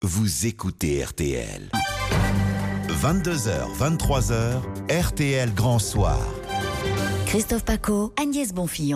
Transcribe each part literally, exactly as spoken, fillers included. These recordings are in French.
Vous écoutez R T L. vingt-deux heures, vingt-trois heures, R T L Grand Soir. Christophe Paco, Agnès Bonfillon.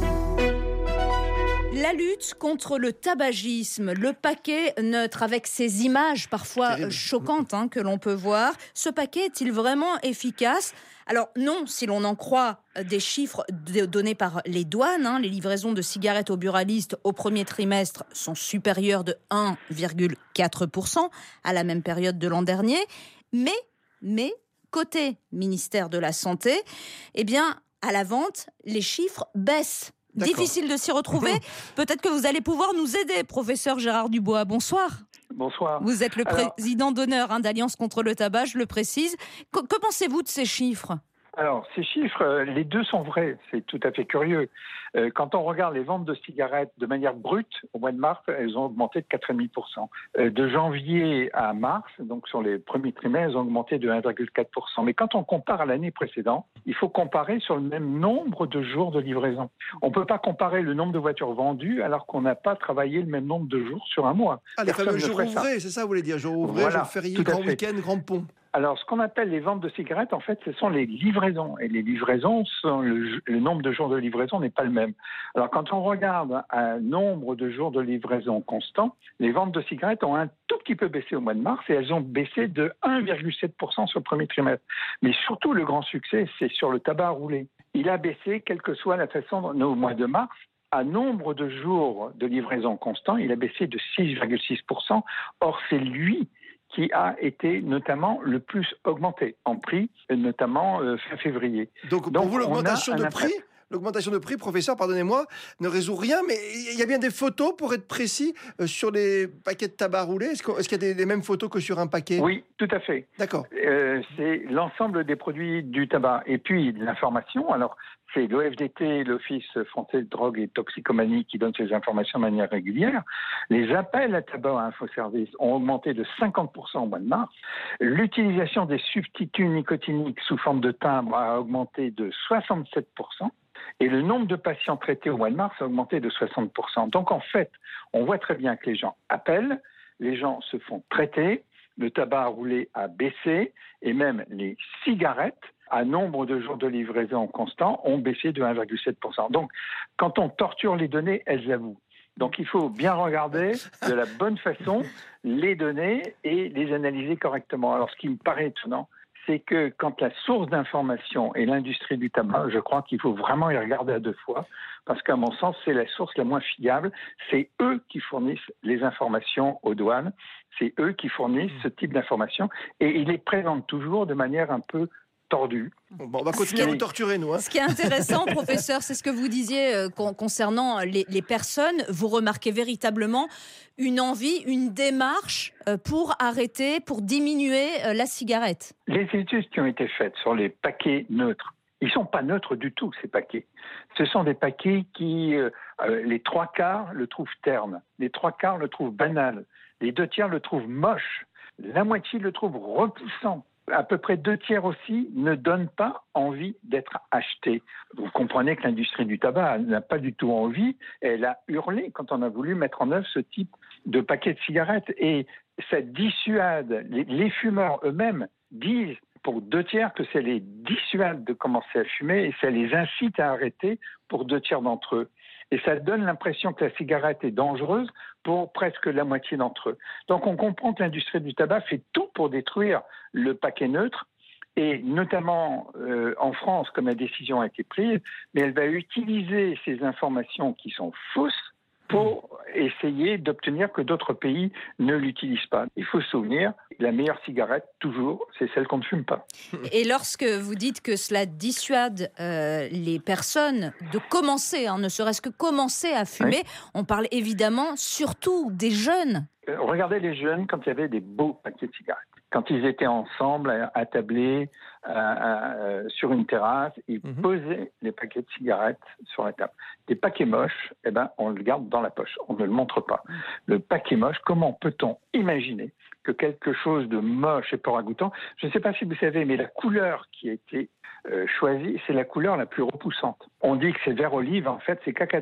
La lutte contre le tabagisme, le paquet neutre avec ces images parfois Terrible. choquantes hein, que l'on peut voir. Ce paquet est-il vraiment efficace ? Alors non, si l'on en croit des chiffres donnés par les douanes, hein, les livraisons de cigarettes aux buralistes au premier trimestre sont supérieures de un virgule quatre pour cent à la même période de l'an dernier. Mais, mais côté ministère de la Santé, eh bien, à la vente, les chiffres baissent. D'accord. Difficile de s'y retrouver. Peut-être que vous allez pouvoir nous aider, professeur Gérard Dubois. Bonsoir. Bonsoir. Vous êtes le Alors, président d'honneur hein, d'Alliance contre le tabac, je le précise. Que, que pensez-vous de ces chiffres ? Alors, ces chiffres, les deux sont vrais. C'est tout à fait curieux. Euh, quand on regarde les ventes de cigarettes de manière brute, au mois de mars, elles ont augmenté de quatre virgule cinq pour cent. Euh, de janvier à mars, donc sur les premiers trimestres, elles ont augmenté de un virgule quatre pour cent. Mais quand on compare à l'année précédente, il faut comparer sur le même nombre de jours de livraison. On ne peut pas comparer le nombre de voitures vendues alors qu'on n'a pas travaillé le même nombre de jours sur un mois. Ah, les fameux jours ouvrés, c'est ça vous voulez dire, jours ouvrés, voilà, jours fériés, grand week-end, grand pont. Alors, ce qu'on appelle les ventes de cigarettes, en fait, ce sont les livraisons. Et les livraisons, sont le, le nombre de jours de livraison n'est pas le même. Alors, quand on regarde un nombre de jours de livraison constant, les ventes de cigarettes ont un tout petit peu baissé au mois de mars et elles ont baissé de un virgule sept pour cent sur le premier trimestre. Mais surtout, le grand succès, c'est sur le tabac à rouler. Il a baissé, quelle que soit la façon, au mois de mars, à nombre de jours de livraison constant, il a baissé de six virgule six pour cent. Or, c'est lui qui a été notamment le plus augmenté en prix, notamment euh, fin février. Donc, pour Donc, vous, l'augmentation de prix, l'augmentation de prix, professeur, pardonnez-moi, ne résout rien, mais il y a bien des photos, pour être précis, euh, sur les paquets de tabac roulé. Est-ce, est-ce qu'il y a des, les mêmes photos que sur un paquet ? Oui, tout à fait. D'accord. Euh, c'est l'ensemble des produits du tabac. Et puis, l'information, alors... C'est l'O F D T, l'Office français de drogue et toxicomanie, qui donne ces informations de manière régulière. Les appels à tabac à InfoService ont augmenté de cinquante pour cent au mois de mars. L'utilisation des substituts nicotiniques sous forme de timbre a augmenté de soixante-sept pour cent. Et le nombre de patients traités au mois de mars a augmenté de soixante pour cent. Donc en fait, on voit très bien que les gens appellent, les gens se font traiter, le tabac à rouler a baissé, et même les cigarettes, à nombre de jours de livraison constant, ont baissé de un virgule sept pour cent. Donc, quand on torture les données, elles avouent. Donc, il faut bien regarder de la bonne façon les données et les analyser correctement. Alors, ce qui me paraît étonnant, c'est que quand la source d'information est l'industrie du tabac, je crois qu'il faut vraiment y regarder à deux fois, parce qu'à mon sens, c'est la source la moins fiable. C'est eux qui fournissent les informations aux douanes, c'est eux qui fournissent ce type d'informations, et ils les présentent toujours de manière un peu tordu. Bon, on va continuer à vous torturer, nous. Hein. Ce qui est intéressant, professeur, c'est ce que vous disiez euh, con- concernant les, les personnes. Vous remarquez véritablement une envie, une démarche euh, pour arrêter, pour diminuer euh, la cigarette. Les études qui ont été faites sur les paquets neutres, ils ne sont pas neutres du tout, ces paquets. Ce sont des paquets qui, euh, euh, les trois quarts le trouvent terne, les trois quarts le trouvent banal, les deux tiers le trouvent moche, la moitié le trouve repoussant. À peu près deux tiers aussi ne donnent pas envie d'être achetés. Vous comprenez que l'industrie du tabac n'a pas du tout envie. Elle a hurlé quand on a voulu mettre en œuvre ce type de paquet de cigarettes. Et ça dissuade. Les, les fumeurs eux-mêmes disent pour deux tiers que ça les dissuade de commencer à fumer et ça les incite à arrêter pour deux tiers d'entre eux. Et ça donne l'impression que la cigarette est dangereuse pour presque la moitié d'entre eux. Donc on comprend que l'industrie du tabac fait tout pour détruire le paquet neutre, et notamment euh, en France, comme la décision a été prise, mais elle va utiliser ces informations qui sont fausses pour essayer d'obtenir que d'autres pays ne l'utilisent pas. Il faut se souvenir, la meilleure cigarette, toujours, c'est celle qu'on ne fume pas. Et lorsque vous dites que cela dissuade euh, les personnes de commencer, hein, ne serait-ce que commencer à fumer, oui. On parle évidemment surtout des jeunes. Euh, regardez les jeunes quand il y avait des beaux paquets de cigarettes. Quand ils étaient ensemble, attablés euh, euh, sur une terrasse, ils mmh. posaient les paquets de cigarettes sur la table. Des paquets moches, eh ben, on le garde dans la poche, on ne le montre pas. Le paquet moche, comment peut-on imaginer que quelque chose de moche et pas ragoûtant, je ne sais pas si vous savez, mais la couleur qui a été euh, choisie, c'est la couleur la plus repoussante. On dit que c'est vert olive, en fait c'est cacadois.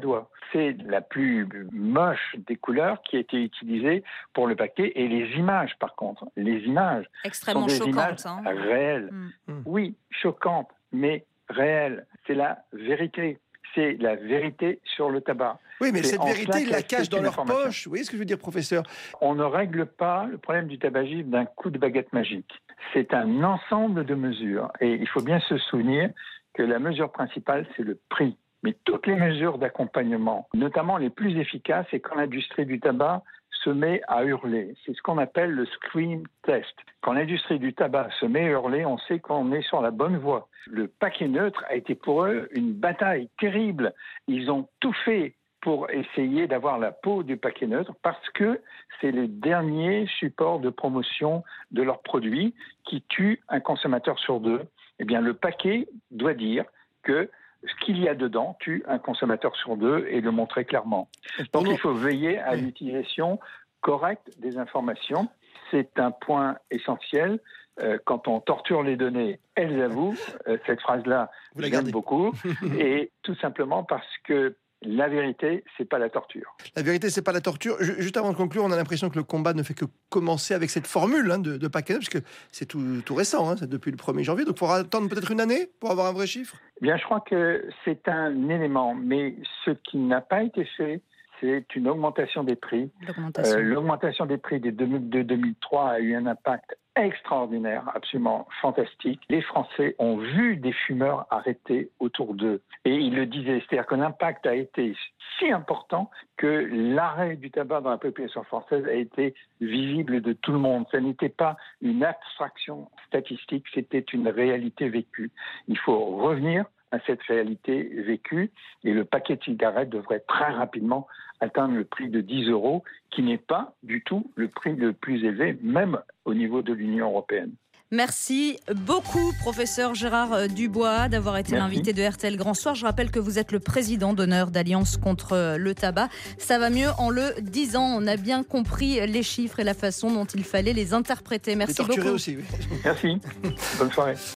c'est la plus moche des couleurs qui a été utilisée pour le paquet. Et les images, par contre, les images extrêmement sont des choquantes, images hein. réelles. Mm. Oui, choquantes, mais réelles. C'est la vérité. C'est la vérité sur le tabac. Oui, mais c'est cette vérité, ils la cachent dans leur poche. Vous voyez ce que je veux dire, professeur? On ne règle pas le problème du tabagisme d'un coup de baguette magique. C'est un ensemble de mesures. Et il faut bien se souvenir que la mesure principale, c'est le prix. Mais toutes les mesures d'accompagnement, notamment les plus efficaces, c'est quand l'industrie du tabac se met à hurler. C'est ce qu'on appelle le scream test. Quand l'industrie du tabac se met à hurler, on sait qu'on est sur la bonne voie. Le paquet neutre a été pour eux une bataille terrible. Ils ont tout fait pour essayer d'avoir la peau du paquet neutre parce que c'est le dernier support de promotion de leurs produits qui tue un consommateur sur deux. Eh bien, le paquet doit dire que ce qu'il y a dedans tue un consommateur sur deux et le montrer clairement. Donc il faut veiller à l'utilisation correcte des informations. C'est un point essentiel. Euh, quand on torture les données, elles avouent. Euh, cette phrase-là, je l'aime beaucoup. Et tout simplement parce que la vérité, c'est pas la torture. La vérité, c'est pas la torture. Juste avant de conclure, on a l'impression que le combat ne fait que commencer avec cette formule hein, de, de paquet, parce que c'est tout, tout récent, hein, c'est depuis le premier janvier. Donc, il faudra attendre peut-être une année pour avoir un vrai chiffre. Eh bien, je crois que c'est un élément, mais ce qui n'a pas été fait, c'est une augmentation des prix. L'augmentation, euh, l'augmentation des prix de deux mille deux deux mille trois a eu un impact extraordinaire, absolument fantastique. Les Français ont vu des fumeurs arrêtés autour d'eux. Et ils le disaient, c'est-à-dire que l'impact a été si important que l'arrêt du tabac dans la population française a été visible de tout le monde. Ça n'était pas une abstraction statistique, c'était une réalité vécue. Il faut revenir à cette réalité vécue et le paquet de cigarettes devrait très rapidement atteindre le prix de dix euros, qui n'est pas du tout le prix le plus élevé, même au niveau de l'Union européenne. Merci beaucoup, professeur Gérard Dubois, d'avoir été Merci. l'invité de R T L Grand Soir. Je rappelle que vous êtes le président d'honneur d'Alliance contre le tabac. Ça va mieux en le disant. On a bien compris les chiffres et la façon dont il fallait les interpréter. Merci Et torturer beaucoup. aussi, oui. Merci. Bonne soirée.